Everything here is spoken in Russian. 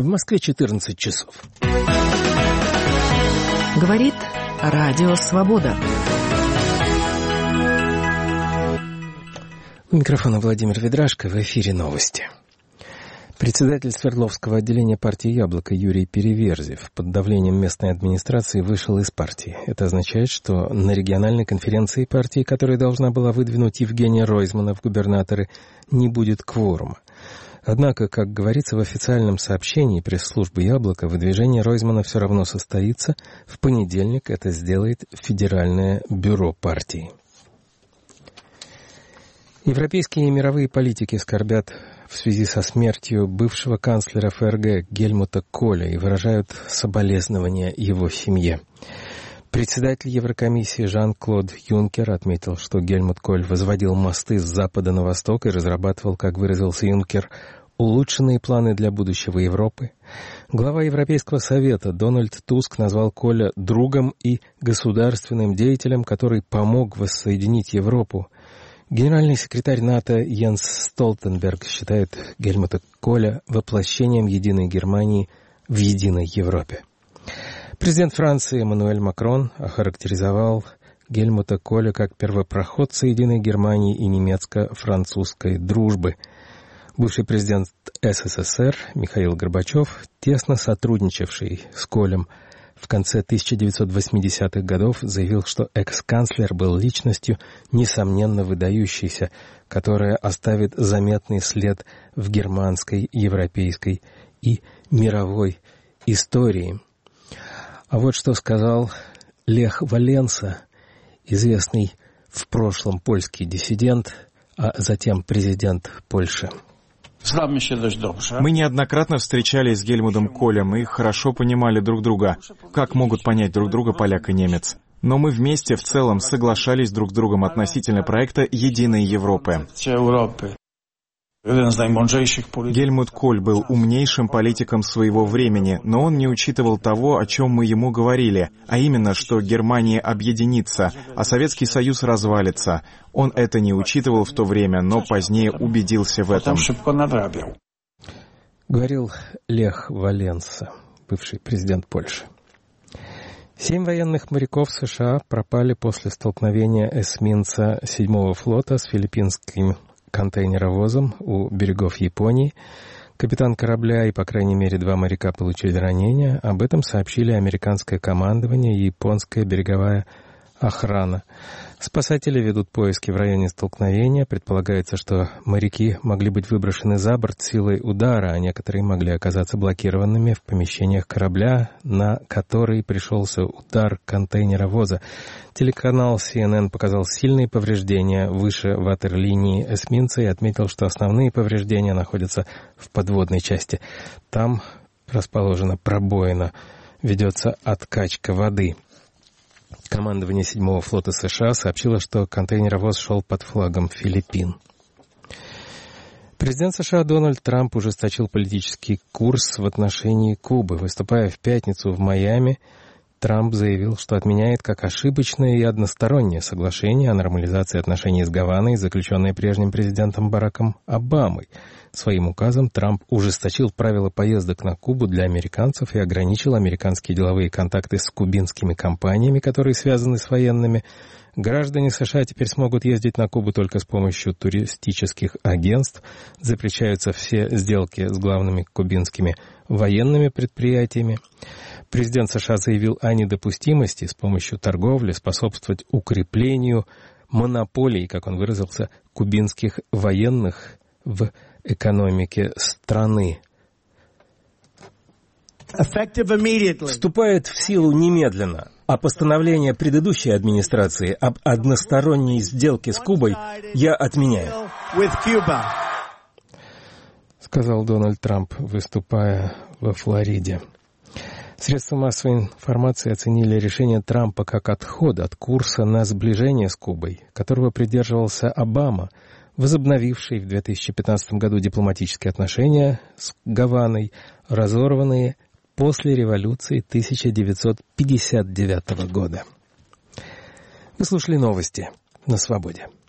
В Москве 14 часов. Говорит Радио Свобода. У микрофона Владимир Ведрашко, в эфире новости. Председатель Свердловского отделения партии «Яблоко» Юрий Переверзев под давлением местной администрации вышел из партии. Это означает, что на региональной конференции партии, которая должна была выдвинуть Евгения Ройзмана в губернаторы, не будет кворума. Однако, как говорится в официальном сообщении пресс-службы «Яблоко», выдвижение Ройзмана все равно состоится. В понедельник это сделает Федеральное бюро партии. Европейские и мировые политики скорбят в связи со смертью бывшего канцлера ФРГ Гельмута Коля и выражают соболезнования его семье. Председатель Еврокомиссии Жан-Клод Юнкер отметил, что Гельмут Коль возводил мосты с запада на восток и разрабатывал, как выразился Юнкер, улучшенные планы для будущего Европы. Глава Европейского совета Дональд Туск назвал Коля другом и государственным деятелем, который помог воссоединить Европу. Генеральный секретарь НАТО Йенс Столтенберг считает Гельмута Коля воплощением единой Германии в единой Европе. Президент Франции Эммануэль Макрон охарактеризовал Гельмута Коля как первопроходца единой Германии и немецко-французской дружбы. Бывший президент СССР Михаил Горбачев, тесно сотрудничавший с Колем в конце 1980-х годов, заявил, что экс-канцлер был личностью, несомненно выдающейся, которая оставит заметный след в германской, европейской и мировой истории. А вот что сказал Лех Валенса, известный в прошлом польский диссидент, а затем президент Польши. Мы неоднократно встречались с Гельмутом Колем и хорошо понимали друг друга, как могут понять друг друга поляк и немец. Но мы вместе в целом соглашались друг с другом относительно проекта «Единой Европы». Гельмут Коль был умнейшим политиком своего времени, но он не учитывал того, о чем мы ему говорили, а именно, что Германия объединится, а Советский Союз развалится. Он это не учитывал в то время, но позднее убедился в этом. Говорил Лех Валенса, бывший президент Польши. 7 военных моряков США пропали после столкновения эсминца 7-го флота с филиппинским контейнеровозом у берегов Японии. Капитан корабля и, по крайней мере, 2 моряка получили ранения. Об этом сообщили американское командование и японская береговая охрана. Спасатели ведут поиски в районе столкновения. Предполагается, что моряки могли быть выброшены за борт силой удара, а некоторые могли оказаться блокированными в помещениях корабля, на который пришелся удар контейнеровоза. Телеканал CNN показал сильные повреждения выше ватерлинии эсминца и отметил, что основные повреждения находятся в подводной части. Там расположена пробоина, ведется откачка воды. Командование 7-го флота США сообщило, что контейнеровоз шел под флагом Филиппин. Президент США Дональд Трамп ужесточил политический курс в отношении Кубы. Выступая в пятницу в Майами, Трамп заявил, что отменяет как ошибочное и одностороннее соглашение о нормализации отношений с Гаваной, заключенное прежним президентом Бараком Обамой. Своим указом Трамп ужесточил правила поездок на Кубу для американцев и ограничил американские деловые контакты с кубинскими компаниями, которые связаны с военными. Граждане США теперь смогут ездить на Кубу только с помощью туристических агентств. Запрещаются все сделки с главными кубинскими военными предприятиями. Президент США заявил о недопустимости с помощью торговли способствовать укреплению монополий, как он выразился, кубинских военных в экономике страны. Вступает в силу немедленно, а постановление предыдущей администрации об односторонней сделке с Кубой я отменяю, сказал Дональд Трамп, выступая во Флориде. Средства массовой информации оценили решение Трампа как отход от курса на сближение с Кубой, которого придерживался Обама, возобновивший в 2015 году дипломатические отношения с Гаваной, разорванные после революции 1959 года. Вы слушали новости на Свободе.